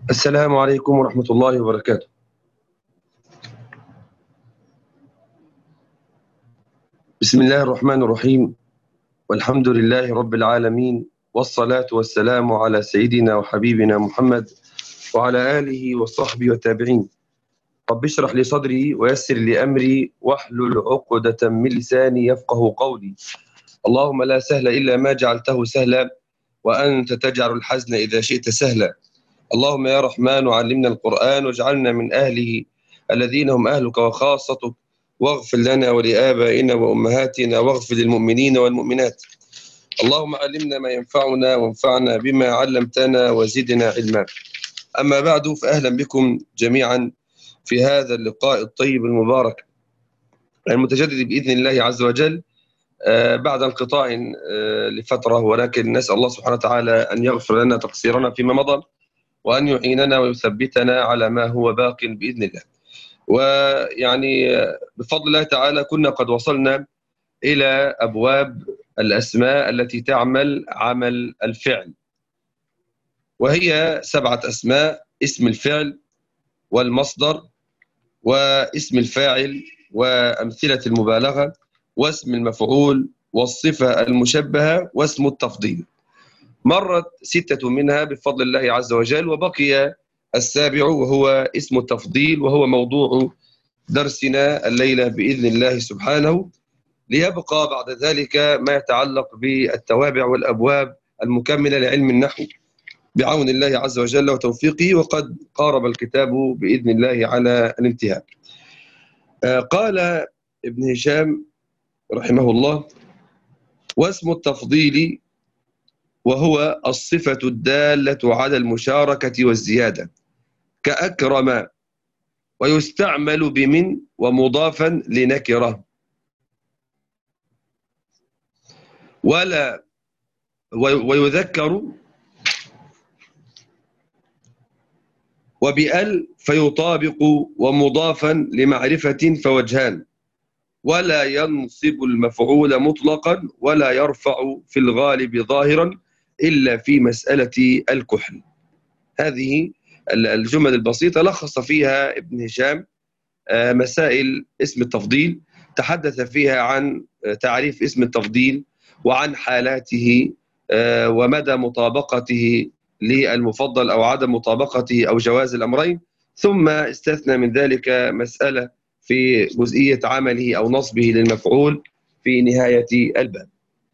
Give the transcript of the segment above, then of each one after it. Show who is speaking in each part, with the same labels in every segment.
Speaker 1: السلام عليكم ورحمة الله وبركاته. بسم الله الرحمن الرحيم، والحمد لله رب العالمين، والصلاة والسلام على سيدنا وحبيبنا محمد وعلى آله وصحبه والتابعين. رب اشرح لي صدري ويسر لي أمري واحلل عقدة من لساني يفقه قولي. اللهم لا سهل إلا ما جعلته سهلا، وأنت تجعل الحزن إذا شئت سهلا. اللهم يا رحمن علمنا القرآن واجعلنا من أهله الذين هم أهلك وخاصتك، واغفر لنا ولآبائنا وأمهاتنا، واغفر للمؤمنين والمؤمنات. اللهم علمنا ما ينفعنا وانفعنا بما علمتنا وزدنا علما. أما بعد، فأهلا بكم جميعا في هذا اللقاء الطيب المبارك المتجدد بإذن الله عز وجل بعد انقطاع لفترة، ولكن نسأل الله سبحانه وتعالى أن يغفر لنا تقصيرنا فيما مضى، وأن يعيننا ويثبتنا على ما هو باق بإذن الله. ويعني بفضل الله تعالى كنا قد وصلنا إلى أبواب الأسماء التي تعمل عمل الفعل، وهي 7 أسماء: اسم الفعل والمصدر واسم الفاعل وأمثلة المبالغة واسم المفعول والصفة المشبهة واسم التفضيل. مرت 6 منها بفضل الله عز وجل، وبقي السابع وهو اسم التفضيل، وهو موضوع درسنا الليلة بإذن الله سبحانه، ليبقى بعد ذلك ما يتعلق بالتوابع والأبواب المكملة لعلم النحو بعون الله عز وجل وتوفيقه، وقد قارب الكتاب بإذن الله على الانتهاء. قال ابن هشام رحمه الله: واسم التفضيل وهو الصفة الدالة على المشاركة والزيادة كأكرم، ويستعمل بمن ومضافا لنكرة، ويذكر وبأل فيطابق ومضافا لمعرفة فوجهان، ولا ينصب المفعول مطلقا ولا يرفع في الغالب ظاهرا إلا في مسألة الكحل. هذه الجمل البسيطة لخص فيها ابن هشام مسائل اسم التفضيل، تحدث فيها عن تعريف اسم التفضيل وعن حالاته ومدى مطابقته للمفضل أو عدم مطابقته أو جواز الأمرين، ثم استثنى من ذلك مسألة في جزئية عمله أو نصبه للمفعول في نهاية الباب.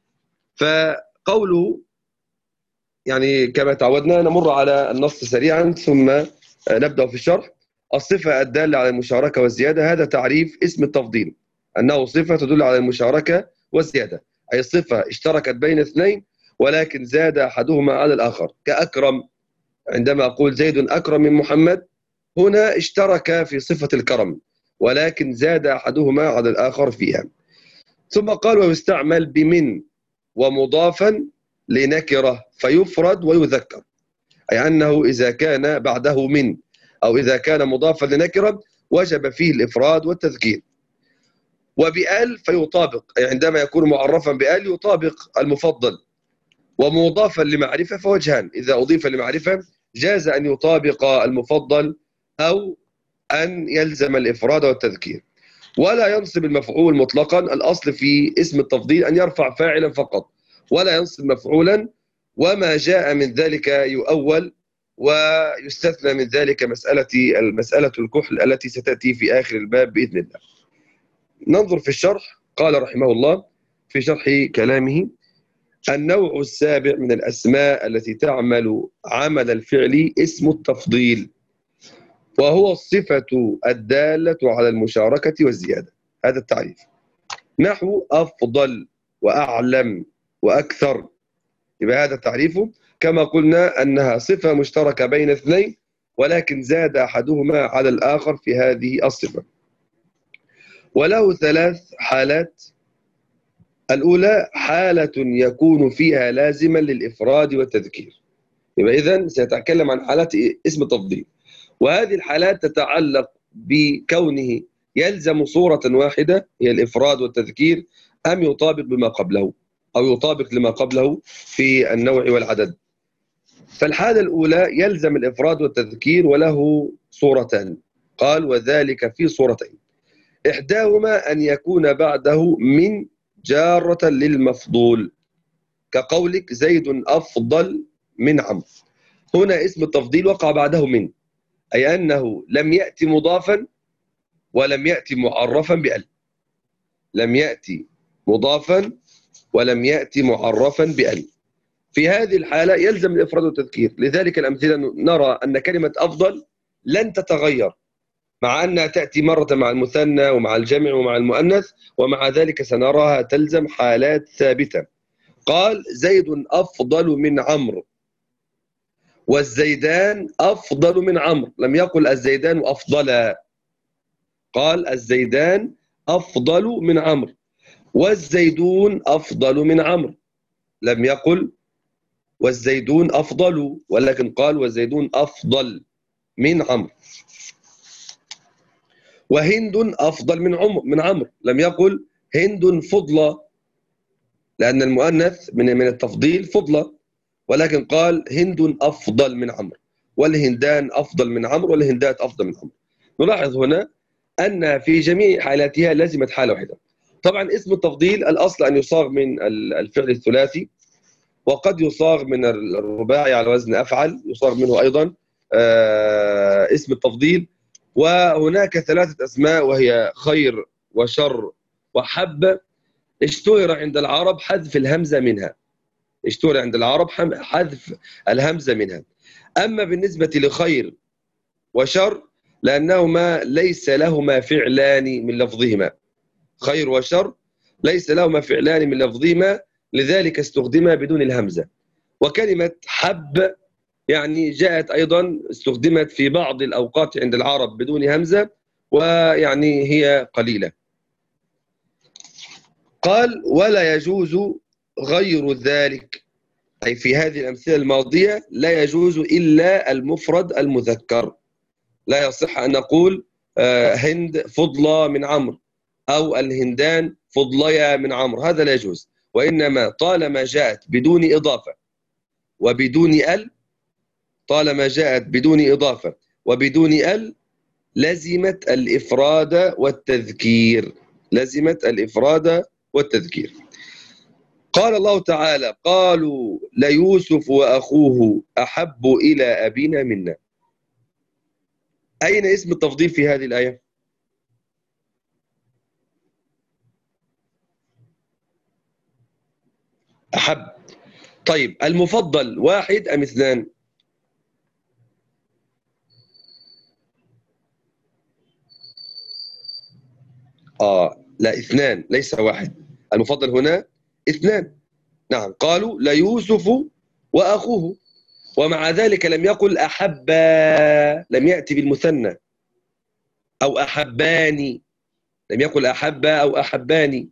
Speaker 1: فقوله يعني كما تعودنا نمر على النص سريعا ثم نبدأ في الشرح. الصفة الدالة على المشاركة والزيادة، هذا تعريف اسم التفضيل، أنه صفة تدل على المشاركة والزيادة، أي صفة اشتركت بين اثنين ولكن زاد أحدهما على الآخر، كأكرم. عندما أقول زيد أكرم من محمد، هنا اشترك في صفة الكرم ولكن زاد أحدهما على الآخر فيها. ثم قال: ويستعمل بمن ومضافا لنكرة فيفرد ويذكر، أي أنه إذا كان بعده من أو إذا كان مضافا لنكرة وجب فيه الإفراد والتذكير. وبآل فيطابق، أي عندما يكون معرفا بآل يطابق المفضل. ومضافا لمعرفة فوجهان: إذا أضيف لمعرفة جاز أن يطابق المفضل أو أن يلزم الإفراد والتذكير. ولا ينصب المفعول مطلقا، الأصل في اسم التفضيل أن يرفع فاعلا فقط ولا ينصب مفعولا، وما جاء من ذلك يؤول، ويستثنى من ذلك مسألة الكحل التي ستأتي في آخر الباب بإذن الله. ننظر في الشرح. قال رحمه الله في شرح كلامه: النوع السابع من الأسماء التي تعمل عمل الفعل اسم التفضيل، وهو الصفة الدالة على المشاركة والزيادة. هذا التعريف نحو أفضل وأعلم وأكثر، يبقى هذا تعريفه كما قلنا أنها صفة مشتركة بين اثنين ولكن زاد أحدهما على الآخر في هذه الصفة. وله 3 حالات. الأولى حالة يكون فيها لازما للإفراد والتذكير، يبقى إذن سيتكلم عن حالات اسم التفضيل، وهذه الحالات تتعلق بكونه يلزم صورة واحدة هي الإفراد والتذكير، أم يطابق بما قبله أو يطابق لما قبله في النوع والعدد. فالحالة الأولى يلزم الإفراد والتذكير وله صورتان. قال وذلك في صورتين، إحداهما أن يكون بعده من جارة للمفضول، كقولك زيد أفضل من عمرو. هنا اسم التفضيل وقع بعده من، أي أنه لم يأتي مضافا ولم يأتي معرفا بأل، لم يأتي مضافا ولم يأتي معرفا بأل. في هذه الحالة يلزم الإفراد والتذكير. لذلك الأمثلة نرى أن كلمة أفضل لن تتغير، مع أنها تأتي مرة مع المثنى ومع الجمع ومع المؤنث، ومع ذلك سنراها تلزم حالات ثابتة. قال زيد أفضل من عمرو، والزيدان أفضل من عمرو، لم يقل الزيدان أفضل، قال الزيدان أفضل من عمرو، والزيدون أفضل من عمرو، لم يقل والزيدون أفضل، ولكن قال والزيدون أفضل من عمرو. وهند أفضل من عمرو، لم يقل هند فضلة، لأن المؤنث من التفضيل فضلة، ولكن قال هند أفضل من عمرو، والهندان أفضل من عمرو، والهندات أفضل من عمرو. نلاحظ هنا أن في جميع حالاتها لازمت حالة واحدة. طبعا اسم التفضيل الأصل أن يصاغ من الفعل الثلاثي، وقد يصاغ من الرباعي على وزن أفعل، يصاغ منه أيضا اسم التفضيل. وهناك ثلاثة أسماء وهي خير وشر وحب، اشتهر عند العرب حذف الهمزة منها، اشتهر عند العرب حذف الهمزة منها. أما بالنسبة لخير وشر لأنهما ليس لهما فعلان من لفظهما، خير وشر ليس لهما فعلان من لفظهما، لذلك استخدما بدون الهمزة. وكلمة حب يعني جاءت أيضا استخدمت في بعض الأوقات عند العرب بدون همزة، ويعني هي قليلة. قال ولا يجوز غير ذلك، أي في هذه الأمثلة الماضية لا يجوز إلا المفرد المذكر. لا يصح أن نقول هند فضلة من عمرو، أو الهندان فضليا من عمرو، هذا لا يجوز. وإنما طالما جاءت بدون إضافة وبدون ال، طالما جاءت بدون إضافة وبدون ال لزمت الإفراد والتذكير، لزمت الإفراد والتذكير. قال الله تعالى قالوا ليوسف وأخوه أحب إلى أبينا منا. أين اسم التفضيل في هذه الآية؟ أحب. طيب المفضل واحد أم اثنان؟ لا اثنان ليس واحد، المفضل هنا اثنان. نعم قالوا ليوسف وأخوه، ومع ذلك لم يقل أحبا، لم يأتي بالمثنى، أو أحباني، لم يقل أحبا أو أحباني.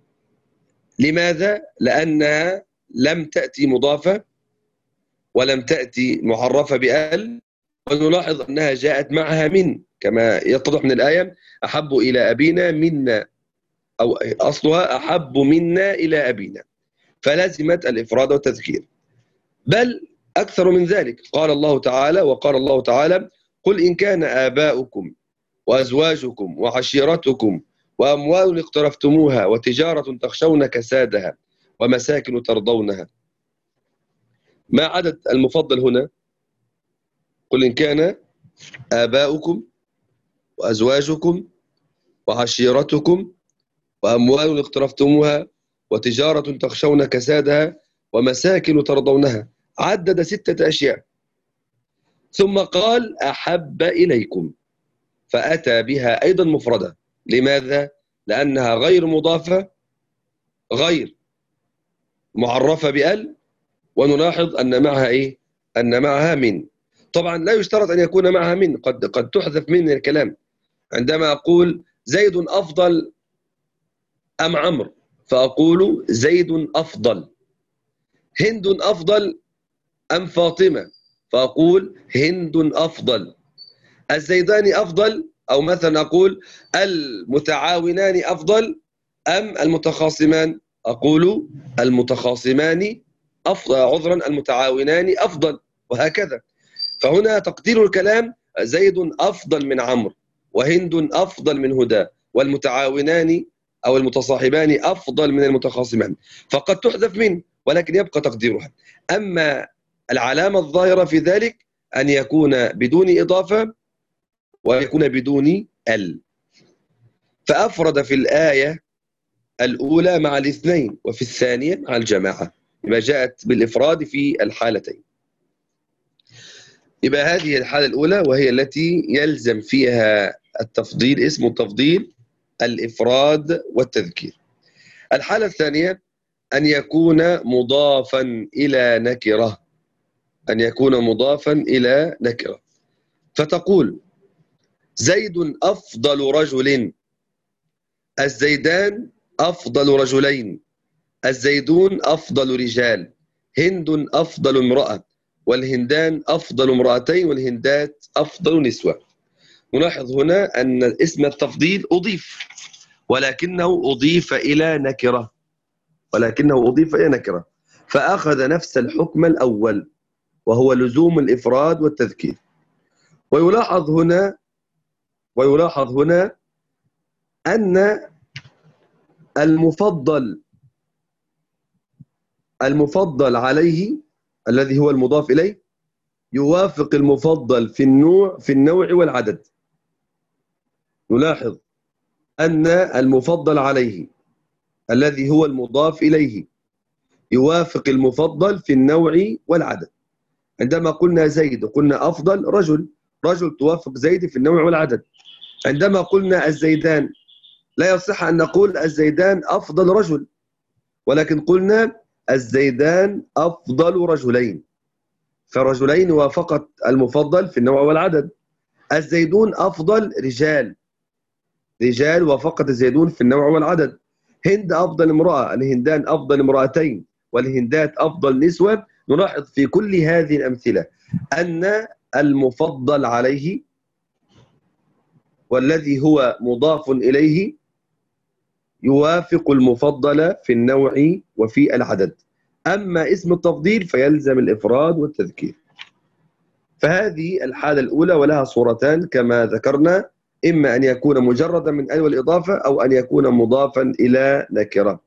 Speaker 1: لماذا؟ لأنها لم تأتي مضافة ولم تأتي معرفة بأل، ونلاحظ أنها جاءت معها من، كما يتضح من الآية أحب إلى أبينا منا، أو أصلها أحب منا إلى أبينا، فلازمت الإفراد والتذكير. بل أكثر من ذلك، قال الله تعالى وقال الله تعالى قل إن كان آباؤكم وأزواجكم وعشيرتكم وأموال اقترفتموها وتجارة تخشون كسادها ومساكن ترضونها. ما عدد المفضل هنا؟ قل إن كان آباؤكم وأزواجكم وعشيرتكم وأموال اقترفتموها وتجارة تخشون كسادها ومساكن ترضونها، عدد 6 أشياء، ثم قال أحب إليكم، فأتى بها أيضا مفردة. لماذا؟ لأنها غير مضافة، غير معرفة بأل، ونلاحظ أن معها إيه؟ أن معها من. طبعا لا يشترط أن يكون معها من، قد تحذف من الكلام. عندما أقول زيد أفضل أم عمرو فأقول زيد أفضل. هند أفضل أم فاطمة فأقول هند أفضل. الزيدان أفضل، أو مثلا أقول المتعاونان أفضل أم المتخاصمان، أقول المتخاصمان أفضل، عذرا المتعاونان أفضل. وهكذا. فهنا تقدير الكلام: زيد أفضل من عمرو، وهند أفضل من هدى، والمتعاونان أو المتصاحبان أفضل من المتخاصمان. فقد تحذف من، ولكن يبقى تقديرها. أما العلامة الظاهرة في ذلك أن يكون بدون إضافة ويكون بدون ال. فأفرد في الآية الأولى مع الاثنين، وفي الثانية مع الجماعة، يبقى جاءت بالإفراد في الحالتين. يبقى هذه الحالة الأولى وهي التي يلزم فيها التفضيل، اسم التفضيل الإفراد والتذكير. الحالة الثانية أن يكون مضافا إلى نكرة، أن يكون مضافا إلى نكرة. فتقول: زيد أفضل رجل، الزيدان أفضل رجلين، الزيدون أفضل رجال، هند أفضل امرأة، والهندان أفضل امرأتين، والهندات أفضل نسوة. نلاحظ هنا أن اسم التفضيل أضيف، ولكنه أضيف إلى نكرة، فأخذ نفس الحكم الأول، وهو لزوم الإفراد والتذكير. ويلاحظ هنا أن المفضل عليه الذي هو المضاف إليه يوافق المفضل في النوع والعدد. نلاحظ أن المفضل عليه الذي هو المضاف إليه يوافق المفضل في النوع والعدد. عندما قلنا زيد قلنا أفضل رجل توافق زيد في النوع والعدد. عندما قلنا الزيدان لا يصح أن نقول الزيدان أفضل رجل، ولكن قلنا الزيدان أفضل رجلين، فرجلين وافقت المفضل في النوع والعدد. الزيدون أفضل رجال وافقت الزيدون في النوع والعدد. هند أفضل امرأة، الهندان أفضل امرأتين، والهندات أفضل نسوة. نلاحظ في كل هذه الأمثلة أن المفضل عليه والذي هو مضاف إليه يوافق المفضل في النوع وفي العدد. أما اسم التفضيل فيلزم الإفراد والتذكير. فهذه الحالة الأولى، ولها صورتان كما ذكرنا: إما أن يكون مجردا من ال والإضافة، أو أن يكون مضافا إلى نكرة.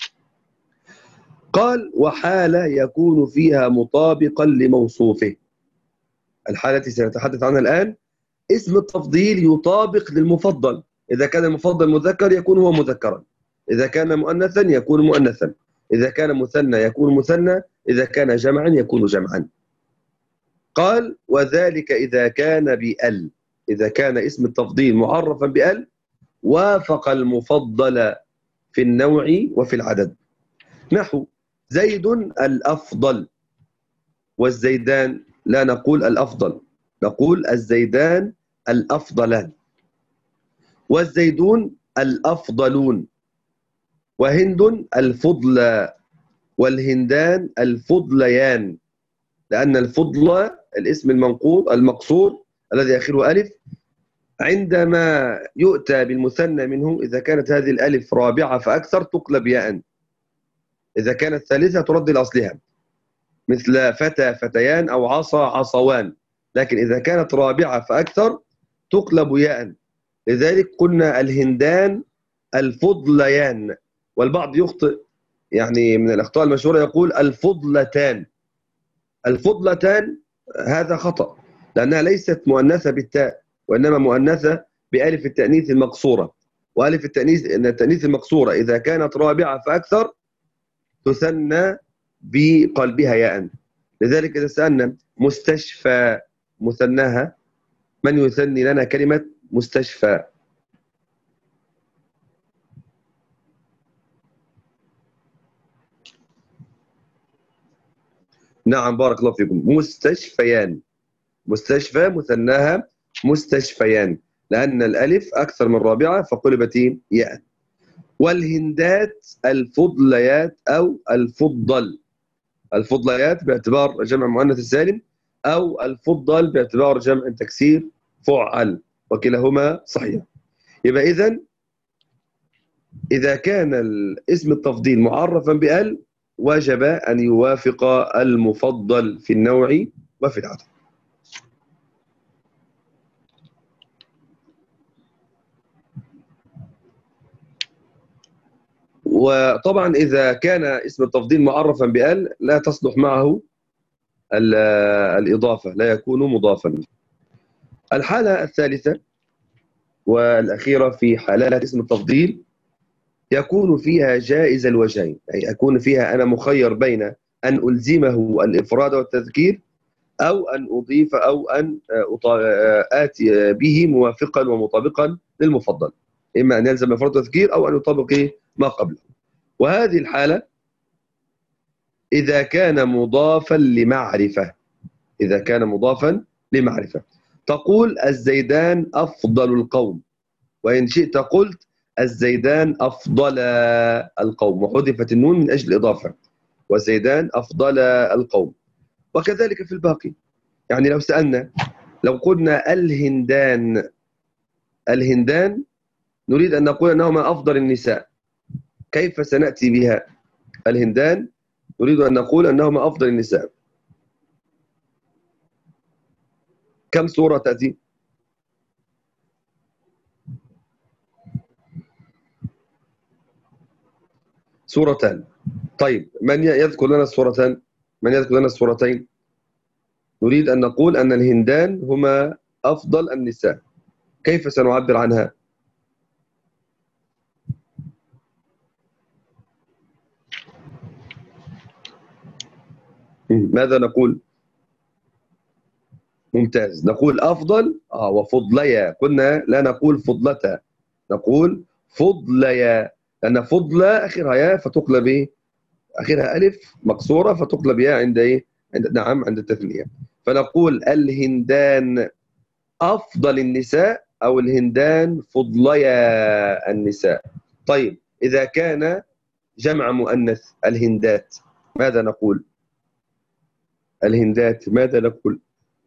Speaker 1: قال: وحالة يكون فيها مطابقا لموصوفه. الحالة التي سنتحدث عنها الآن: اسم التفضيل يطابق للمفضل. إذا كان المفضل مذكر يكون هو مذكرا، إذا كان مؤنثا يكون مؤنثا، إذا كان مثنى يكون مثنى، إذا كان جمعا يكون جمعا. قال: وذلك إذا كان بأل، إذا كان اسم التفضيل معرفا بأل وافق المفضل في النوع وفي العدد. نحو: زيد الأفضل، والزيدان لا نقول الأفضل، نقول الزيدان الأفضلان، والزيدون الأفضلون، وهند الفضلى، والهندان الفضليان. لأن الفضل الاسم المقصور الذي آخره ألف، عندما يؤتى بالمثنى منه إذا كانت هذه الألف رابعة فأكثر تقلب ياء، إذا كانت ثالثة ترد لأصلها، مثل فتى فتيان أو عصا عصوان. لكن إذا كانت رابعة فأكثر تقلب ياء. لذلك قلنا الهندان الفضليان. والبعض يخطئ، يعني من الأخطاء المشهورة يقول الفضلتان. الفضلتان هذا خطأ، لأنها ليست مؤنثة بالتاء، وإنما مؤنثة بألف التأنيث المقصورة. وألف التأنيث المقصورة إذا كانت رابعة فأكثر تثنى بقلبها ياء. لذلك إذا سألنا مستشفى مثناها، من يثني لنا كلمة مستشفى؟ نعم، بارك الله فيكم. مستشفيان، مستشفى مثناها مستشفيان، لأن الألف أكثر من رابعة فقلبت ياء. والهندات الفضليات أو الفضليات باعتبار جمع مؤنث السالم، أو الفضل باعتبار جمع تكسير فعل، وكلاهما صحيح. يبقى إذا كان اسم التفضيل معرفا بأل وجب أن يوافق المفضل في النوع وفي العدم. وطبعا إذا كان اسم التفضيل معرفا بأل لا تصلح معه الإضافة، لا يكون مضافا. الحالة الثالثة والأخيرة في حالات اسم التفضيل يكون فيها جائز الوجهين، أي يكون فيها أنا مخير بين أن ألزمه الإفراد والتذكير أو أن أضيف أو أن آتي به موافقا ومطابقا للمفضل، إما أن يلزم الإفراد والتذكير أو أن يطابق ما قبله. وهذه الحالة إذا كان مضافا لمعرفة، إذا كان مضافا لمعرفة تقول الزيدان أفضل القوم، وإن شئت قلت الزيدان أفضل القوم، وحذفت النون من أجل الإضافة، والزيدان أفضل القوم. وكذلك في الباقي، يعني لو سألنا، لو قلنا الهندان، الهندان نريد أن نقول أنهما أفضل النساء، كيف سنأتي بها؟ الهندان نريد أن نقول أنهما أفضل النساء، كم صورة تأتي؟ صورتان. طيب من يذكر لنا الصورتان؟ من يذكر لنا الصورتين؟ نريد أن نقول أن الهندان هما أفضل النساء، كيف سنعبر عنها؟ ماذا نقول؟ ممتاز، نقول أفضل وفضليا، قلنا لا نقول فضلتا، نقول فضليا، لأن فضلة آخرها يا فتقلب إيه؟ آخرها ألف مكسورة فتقلب يا عند إيه؟ نعم عند التثنية، فنقول الهندان أفضل النساء أو الهندان فضليا النساء. طيب إذا كان جمع مؤنث الهندات ماذا نقول؟ الهندات ماذا نقول؟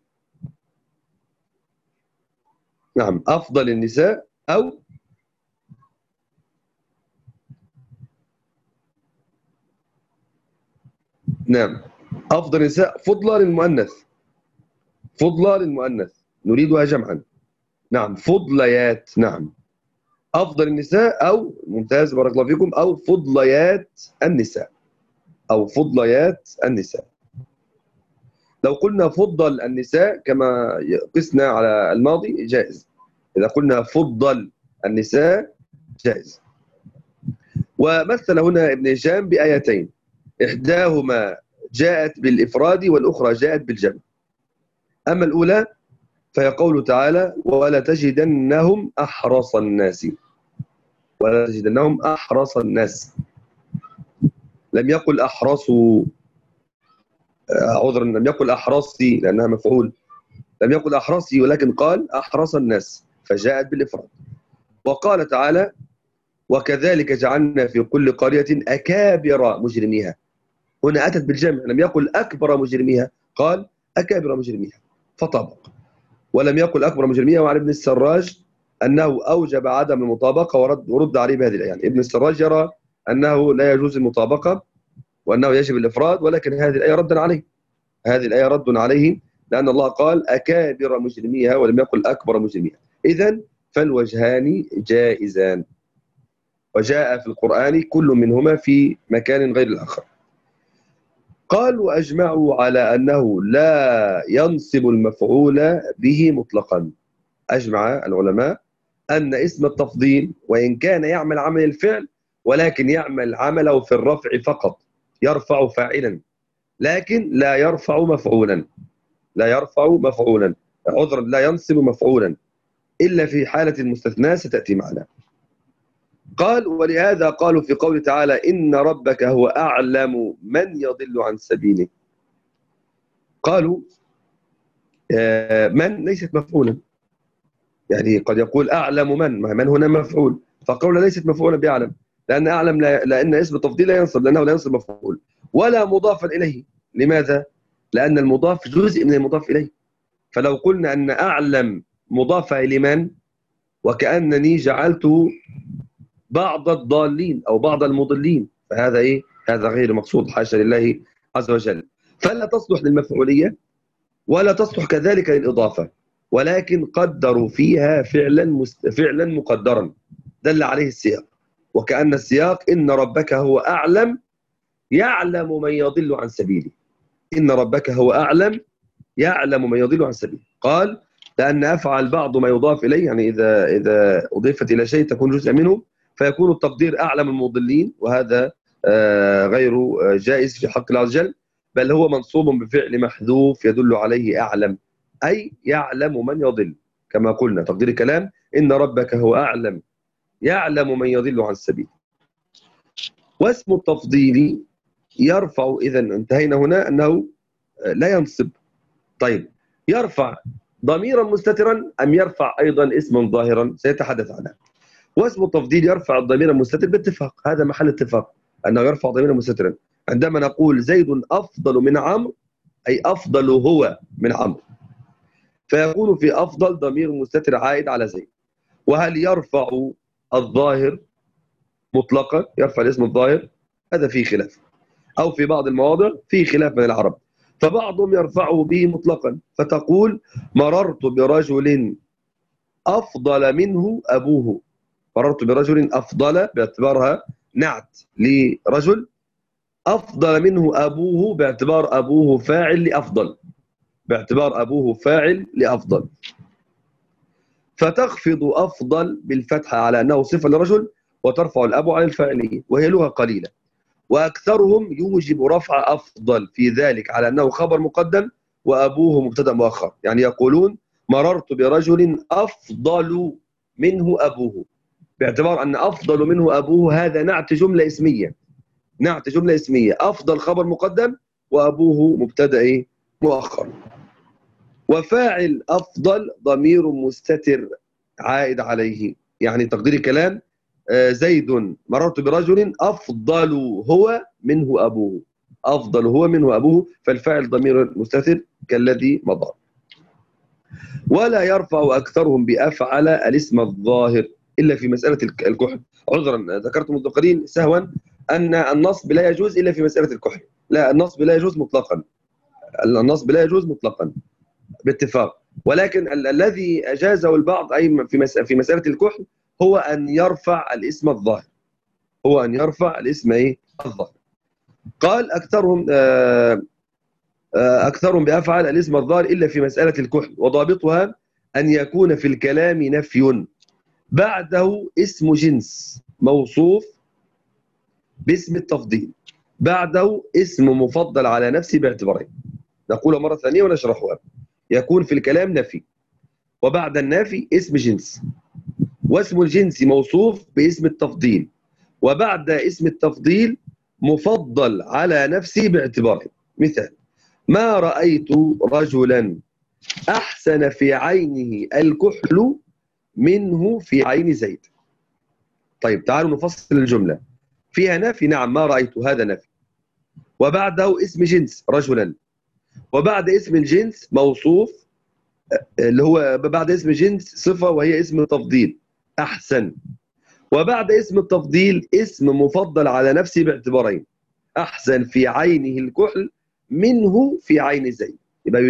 Speaker 1: نعم أفضل النساء أو نعم أفضل النساء فضلة للمؤنث، فضلة للمؤنث نريدها جمعا، نعم فضليات، نعم أفضل النساء أو ممتاز بارك الله فيكم أو فضليات النساء، أو فضليات النساء. لو قلنا فضل النساء كما قسنا على الماضي جائز، إذا قلنا فضل النساء جائز. ومثل هنا ابن هشام بآيتين، إحداهما جاءت بالإفراد والأخرى جاءت بالجمع. أما الأولى فهي قوله تعالى ولا تجدنهم أحرص الناس، ولا تجدنهم أحرص الناس، لم يقل أحرصوا، عذرا لم يقل أحرصي لأنها مفعول، لم يقل أحرصي ولكن قال أحرص الناس فجاءت بالإفراد. وقال تعالى وكذلك جعلنا في كل قرية أكابر مجرميها، هنا أتت بالجمع، لم يقل أكبر مجرميها، قال أكابر مجرميها فطبق. ولم يقل أكبر مجرميها. وعن ابن السراج أنه أوجب عدم المطابقة ورد عليه بهذه الآية، يعني ابن السراج يرى أنه لا يجوز المطابقة وأنه يجب الإفراد، ولكن هذه الآية رد عليه، هذه الآية رد عليه، لأن الله قال أكابر مجرميها ولم يقل أكبر مجرميها. إذن فالوجهان جائزان، وجاء في القرآن كل منهما في مكان غير الآخر. قال وأجمعوا على أنه لا ينصب المفعول به مطلقا، أجمع العلماء أن اسم التفضيل وإن كان يعمل عمل الفعل ولكن يعمل عمله في الرفع فقط، يرفع فاعلا لكن لا يرفع مفعولا، لا يرفع مفعولا، عذرا لا ينصب مفعولا إلا في حالة المستثنى ستأتي معنا. قال ولهذا قالوا في قول تعالى إن ربك هو أعلم من يضل عن سبيله، قالوا من ليست مفعولا، يعني قد يقول أعلم من هنا مفعول، فقول ليست مفعولا بأعلم، لأن أعلم لأن اسم التفضيل لا ينصب، لأنه لا ينصب مفعول ولا مضافا إليه. لماذا؟ لأن المضاف جزء من المضاف إليه، فلو قلنا أن أعلم مضافة إلى من وكأنني جعلت بعض الضالين أو بعض المضلين، فهذا إيه؟ هذا غير مقصود، حاشا لله عز وجل. فلا تصلح للمفعولية ولا تصلح كذلك للإضافة، ولكن قدروا فيها فعلا مقدرا دل عليه السياق، وكأن السياق إن ربك هو أعلم يعلم من يضل عن سبيله. إن ربك هو أعلم يعلم من يضل عن سبيله. قال لأن أفعل بعض ما يضاف إليه، يعني إذا أضيفت إلى شيء تكون جزء منه، فيكون التقدير أعلم المضلين، وهذا غير جائز في حق الله عز وجل، بل هو منصوب بفعل محذوف يدل عليه أعلم، أي يعلم من يضل، كما قلنا تقدير الكلام إن ربك هو أعلم يعلم من يضل عن السبيل. واسم التفضيل يرفع، إذا انتهينا هنا أنه لا ينصب. طيب، يرفع ضميرا مستترا أم يرفع أيضا اسما ظاهرا؟ سيتحدث عنها. واسم التفضيل يرفع الضمير المستتر باتفاق، هذا محل اتفاق أنه يرفع ضميرا مستترا. عندما نقول زيد أفضل من عمرو، أي أفضل هو من عمرو، فيكون في أفضل ضمير مستتر عائد على زيد. وهل يرفع الظاهر مطلقا، يرفع الاسم الظاهر؟ هذا فيه خلاف، أو في بعض المواضع فيه خلاف من العرب، فبعضهم يرفعه به مطلقا، فتقول مررت برجل أفضل منه أبوه. مررت برجل أفضل باعتبارها نعت لرجل، أفضل منه أبوه باعتبار أبوه فاعل لأفضل، باعتبار أبوه فاعل لأفضل. فتخفض أفضل بالفتحة على أنه صفة لرجل، وترفع الأب عن الفاعلية، وهي لغة قليلة. وأكثرهم يوجب رفع أفضل في ذلك على أنه خبر مقدم وأبوه مبتدأ مؤخر، يعني يقولون مررت برجل أفضل منه أبوه، باعتبار أن أفضل منه أبوه هذا نعت جملة اسمية، نعت جملة اسمية، أفضل خبر مقدم وأبوه مبتدأ مؤخر. وفاعل أفضل ضمير مستتر عائد عليه، يعني تقدير الكلام زيد مررت برجل أفضل هو منه أبوه، أفضل هو منه أبوه، فالفاعل ضمير مستتر كالذي مضى. ولا يرفع أكثرهم بأفعل الاسم الظاهر إلا في مسألة الكحل. عذرا ذكرت منذ قليل سهوا أن النصب لا يجوز إلا في مسألة الكحل، لا، النصب لا يجوز مطلقا، النصب لا يجوز مطلقا باتفاق، ولكن الذي أجازه البعض أي في مسألة الكحل هو أن يرفع الاسم الظاهر، هو أن يرفع الاسم الظاهر. قال أكثرهم بأفعل الاسم الظاهر إلا في مسألة الكحل، وضابطها أن يكون في الكلام نفي بعده اسم جنس موصوف باسم التفضيل، بعده اسم مفضل على نفسه باعتبارين. نقولها مرة ثانية ونشرحها. يكون في الكلام نفي، وبعد النفي اسم جنس، واسم الجنس موصوف باسم التفضيل، وبعد اسم التفضيل مفضل على نفسه باعتبارين. مثال: ما رأيت رجلا أحسن في عينه الكحل منه في عين زيد. طيب تعالوا نفصل الجملة، فيها نفي، نعم، ما رأيت هذا نفي، وبعده اسم جنس رجلا، وبعد اسم الجنس موصوف اللي هو بعد اسم جنس صفة وهي اسم التفضيل أحسن، وبعد اسم التفضيل اسم مفضل على نفسه باعتبارين: أحسن في عينه الكحل منه في عين زيد. يبقى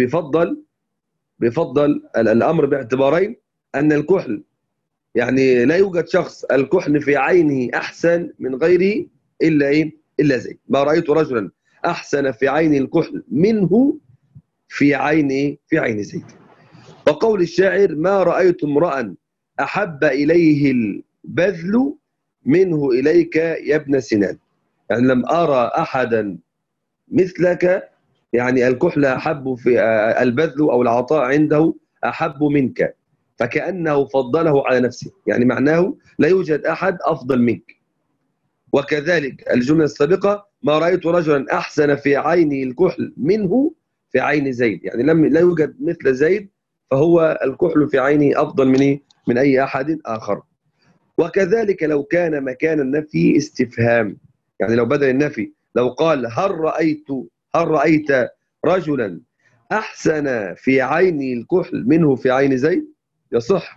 Speaker 1: بيفضل الأمر باعتبارين، أن الكحل يعني لا يوجد شخص الكحل في عينه أحسن من غيره إلا زيد. ما رأيت رجلا أحسن في عين الكحل منه في عين زيد. وقول الشاعر: ما رأيت امرأ أحب إليه البذل منه إليك يا ابن سنان، يعني لم أرى أحدا مثلك، يعني الكحل أحب في البذل أو العطاء عنده أحب منك، فكأنه فضله على نفسه، يعني معناه لا يوجد أحد أفضل منك. وكذلك الجملة السابقة: ما رأيت رجلا أحسن في عينه الكحل منه في عين زيد، يعني لا يوجد مثل زيد، فهو الكحل في عينه أفضل من أي أحد آخر. وكذلك لو كان مكان النفي استفهام، يعني لو بدل النفي لو قال هل رأيت رجلا أحسن في عين الكحل منه في عين زيد يصح.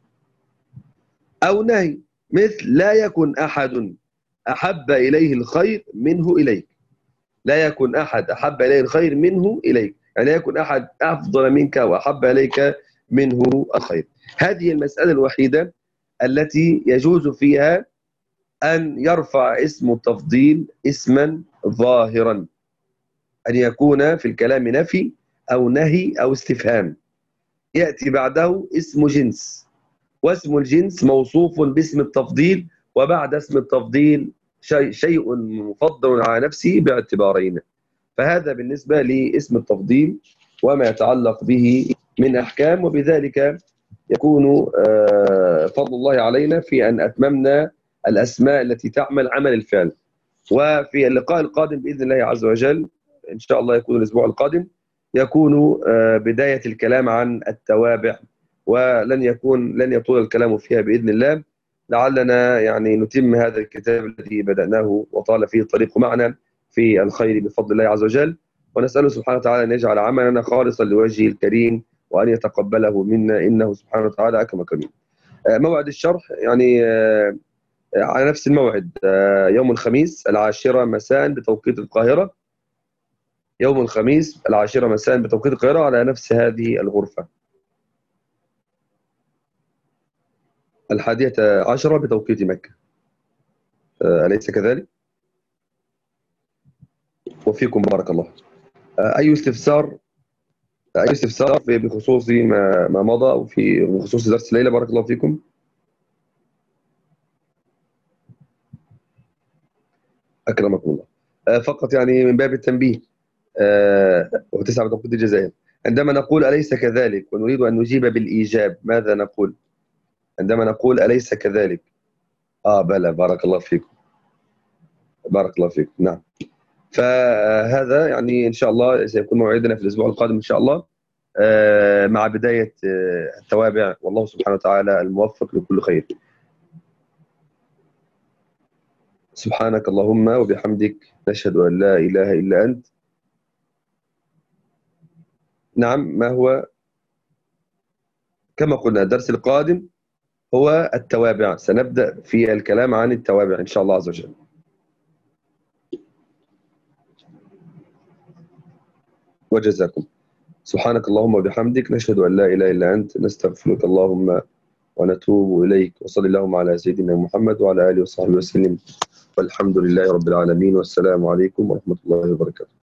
Speaker 1: أو نهي، مثل لا يكن أحد أحب إليه الخير منه إليك، لا يكن أحد أحب إليه الخير منه إليك، يعني لا يكون أحد أفضل منك وأحب إليك منه الخير. هذه المسألة الوحيدة التي يجوز فيها أن يرفع اسم التفضيل اسما ظاهرا، أن يكون في الكلام نفي أو نهي أو استفهام، يأتي بعده اسم جنس، واسم الجنس موصوف باسم التفضيل، وبعد اسم التفضيل شيء مفضل على نفسه باعتبارين. فهذا بالنسبة لاسم التفضيل وما يتعلق به من أحكام، وبذلك يكون فضل الله علينا في أن أتممنا الأسماء التي تعمل عمل الفعل. وفي اللقاء القادم بإذن الله عز وجل، إن شاء الله يكون الأسبوع القادم، يكون بداية الكلام عن التوابع، لن يطول الكلام فيها بإذن الله. لعلنا يعني نتم هذا الكتاب الذي بدأناه وطال فيه الطريق معنا في الخير بفضل الله عز وجل، ونسأله سبحانه وتعالى أن يجعل عملنا خالصا لوجهه الكريم، وأن يتقبله منا إنه سبحانه وتعالى أكرم الأكرمين. موعد الشرح يعني على نفس الموعد، يوم الخميس 10 مساء بتوقيت القاهرة، يوم الخميس 10 مساء بتوقيت القاهرة على نفس هذه الغرفة، 11 بتوقيت مكة، أليس كذلك؟ وفيكم بارك الله. أي استفسار بخصوص ما مضى، أو في بخصوص درس الليلة؟ بارك الله فيكم. أكرمكم الله. فقط يعني من باب التنبيه، وتسعة بتوقيت الجزائر، عندما نقول أليس كذلك ونريد أن نجيب بالإيجاب، ماذا نقول عندما نقول أليس كذلك؟ بلى، بارك الله فيكم، بارك الله فيكم. نعم. فهذا يعني إن شاء الله سيكون موعدنا في الأسبوع القادم إن شاء الله، مع بداية التوابع، والله سبحانه وتعالى الموفق لكل خير. سبحانك اللهم وبحمدك، نشهد أن لا إله إلا أنت. نعم، ما هو؟ كما قلنا الدرس القادم هو التوابع، سنبدأ في الكلام عن التوابع إن شاء الله عز وجل. وجزاكم. سبحانك اللهم وبحمدك، نشهد أن لا إله إلا أنت، نستغفرك اللهم ونتوب إليك، وصلى اللهم على سيدنا محمد وعلى آله وصحبه وسلم، والحمد لله رب العالمين، والسلام عليكم ورحمة الله وبركاته.